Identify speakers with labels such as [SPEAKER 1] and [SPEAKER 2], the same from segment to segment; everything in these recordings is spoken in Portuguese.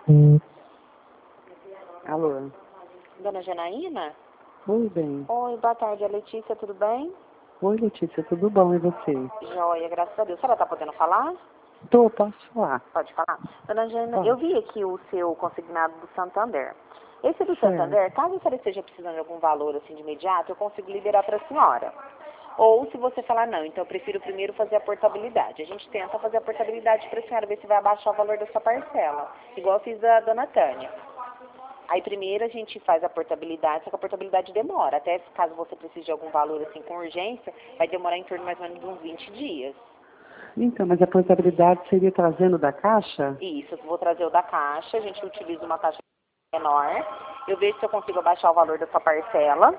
[SPEAKER 1] Alô?
[SPEAKER 2] Dona Janaína?
[SPEAKER 1] Oi, bem.
[SPEAKER 2] Oi, boa tarde. É Letícia, tudo bem?
[SPEAKER 1] Oi, Letícia, tudo bom? E você?
[SPEAKER 2] Joia, graças a Deus. A senhora tá podendo falar?
[SPEAKER 1] Posso falar?
[SPEAKER 2] Pode falar. Dona Janaína,
[SPEAKER 1] Pode.
[SPEAKER 2] eu vi aqui o seu consignado do Santander. Esse do
[SPEAKER 1] Certo.
[SPEAKER 2] Santander, caso a senhora esteja precisando de algum valor assim de imediato, eu consigo liberar para a senhora. Ou se você falar não, então eu prefiro primeiro fazer a portabilidade. A gente tenta fazer a portabilidade para a senhora ver se vai abaixar o valor da sua parcela. Igual eu fiz da dona Tânia. Aí primeiro a gente faz a portabilidade, só que a portabilidade demora. Até caso você precise de algum valor assim com urgência, vai demorar em torno mais ou menos de uns 20 dias.
[SPEAKER 1] Então, mas a portabilidade seria trazendo da caixa?
[SPEAKER 2] Isso, eu vou trazer o da caixa, a gente utiliza uma taxa menor. Eu vejo se eu consigo abaixar o valor da sua parcela.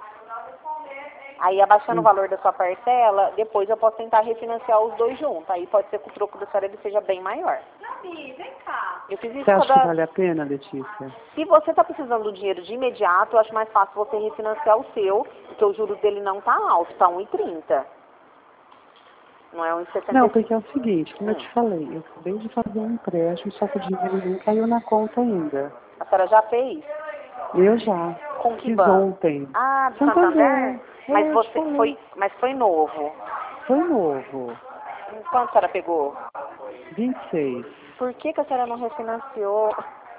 [SPEAKER 2] Aí, abaixando o valor da sua parcela, depois eu posso tentar refinanciar os dois juntos. Aí pode ser que o troco da senhora ele seja bem maior. Eu fiz isso
[SPEAKER 1] Você acha que
[SPEAKER 2] toda...
[SPEAKER 1] vale a pena, Letícia?
[SPEAKER 2] Se você está precisando do dinheiro de imediato, eu acho mais fácil você refinanciar o seu, porque o juros dele não está alto, está 1,30. Não é
[SPEAKER 1] Não,
[SPEAKER 2] 1,75.
[SPEAKER 1] porque é o seguinte, como eu te falei, eu acabei de fazer um empréstimo, só que o dinheiro nem caiu na conta ainda.
[SPEAKER 2] A senhora já fez?
[SPEAKER 1] Eu já.
[SPEAKER 2] Com que
[SPEAKER 1] Fiz
[SPEAKER 2] banco?
[SPEAKER 1] ontem.
[SPEAKER 2] Ah, do
[SPEAKER 1] Santander.
[SPEAKER 2] Santander? Mas
[SPEAKER 1] Eu te
[SPEAKER 2] você
[SPEAKER 1] falei.
[SPEAKER 2] foi novo.
[SPEAKER 1] Foi novo.
[SPEAKER 2] Quanto a senhora pegou?
[SPEAKER 1] 26.
[SPEAKER 2] Por que a senhora não refinanciou?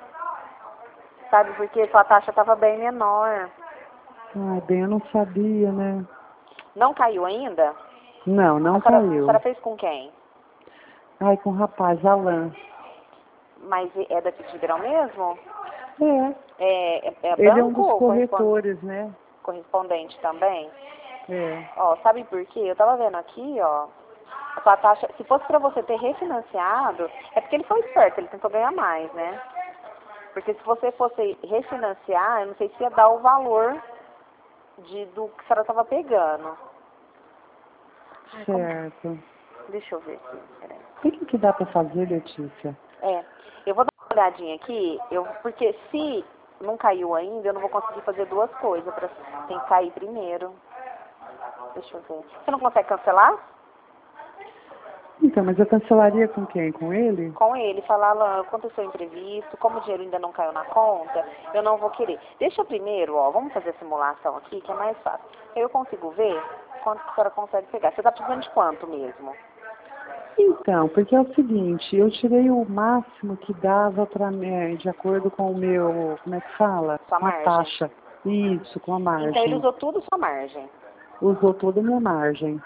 [SPEAKER 2] Sabe, porque sua taxa estava bem menor.
[SPEAKER 1] Ah, bem, eu não sabia, né?
[SPEAKER 2] Não caiu ainda?
[SPEAKER 1] Não, não
[SPEAKER 2] A senhora
[SPEAKER 1] caiu.
[SPEAKER 2] fez com quem?
[SPEAKER 1] Ai, com o rapaz, Alan.
[SPEAKER 2] Mas é daqui de Ribeirão mesmo?
[SPEAKER 1] É.
[SPEAKER 2] É
[SPEAKER 1] Ele é um
[SPEAKER 2] banco
[SPEAKER 1] dos
[SPEAKER 2] ou
[SPEAKER 1] corretores, né?
[SPEAKER 2] correspondente também?
[SPEAKER 1] É.
[SPEAKER 2] Ó, sabe por quê? Eu tava vendo aqui, ó, a sua taxa, se fosse pra você ter refinanciado, é porque ele foi esperto, ele tentou ganhar mais, né? Porque se você fosse refinanciar, eu não sei se ia dar o valor do que a senhora tava pegando. Ai,
[SPEAKER 1] Certo.
[SPEAKER 2] deixa eu ver aqui, peraí.
[SPEAKER 1] O que dá pra fazer, Letícia?
[SPEAKER 2] Eu vou dar uma olhadinha aqui, porque se não caiu ainda, eu não vou conseguir fazer duas coisas, tem que cair primeiro. Deixa eu ver. Você não consegue cancelar?
[SPEAKER 1] Então, mas eu cancelaria com quem? Com ele?
[SPEAKER 2] Com ele, falar, Alan, aconteceu um imprevisto, como o dinheiro ainda não caiu na conta, eu não vou querer. Deixa primeiro, ó, vamos fazer a simulação aqui, que é mais fácil. Eu consigo ver quanto que a senhora consegue pegar. Você tá precisando de quanto mesmo?
[SPEAKER 1] Então, porque é o seguinte, eu tirei o máximo que dava para mim, de acordo com o meu, como é que fala?
[SPEAKER 2] Sua
[SPEAKER 1] Com a
[SPEAKER 2] margem.
[SPEAKER 1] taxa. Isso, com a
[SPEAKER 2] Então ele
[SPEAKER 1] margem.
[SPEAKER 2] usou tudo sua margem.
[SPEAKER 1] Usou toda a minha margem.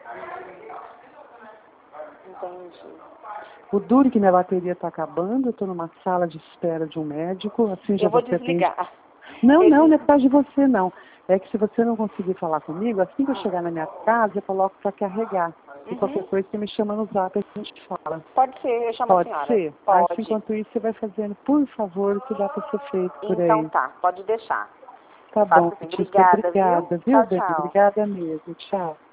[SPEAKER 2] Entendi.
[SPEAKER 1] O duro que minha bateria está acabando, eu estou numa sala de espera de um médico, assim já
[SPEAKER 2] Eu vou
[SPEAKER 1] você atende.
[SPEAKER 2] desligar.
[SPEAKER 1] Não,
[SPEAKER 2] Eu
[SPEAKER 1] não é
[SPEAKER 2] des...
[SPEAKER 1] por causa de você, não. É que se você não conseguir falar comigo, assim que eu chegar na minha casa, eu coloco para carregar. E qualquer
[SPEAKER 2] Uhum.
[SPEAKER 1] coisa você me chama no zap e a gente fala.
[SPEAKER 2] Pode ser, eu chamo a
[SPEAKER 1] Pode
[SPEAKER 2] senhora.
[SPEAKER 1] ser? Aí,
[SPEAKER 2] Pode.
[SPEAKER 1] enquanto isso, você vai fazendo, por favor, o que dá para ser feito por
[SPEAKER 2] Então
[SPEAKER 1] aí.
[SPEAKER 2] tá, pode deixar.
[SPEAKER 1] Tá
[SPEAKER 2] Eu faço
[SPEAKER 1] bom,
[SPEAKER 2] assim,
[SPEAKER 1] Letícia.
[SPEAKER 2] obrigada, viu?
[SPEAKER 1] Obrigada, viu,
[SPEAKER 2] Tchau,
[SPEAKER 1] bem?
[SPEAKER 2] tchau.
[SPEAKER 1] Obrigada mesmo. Tchau.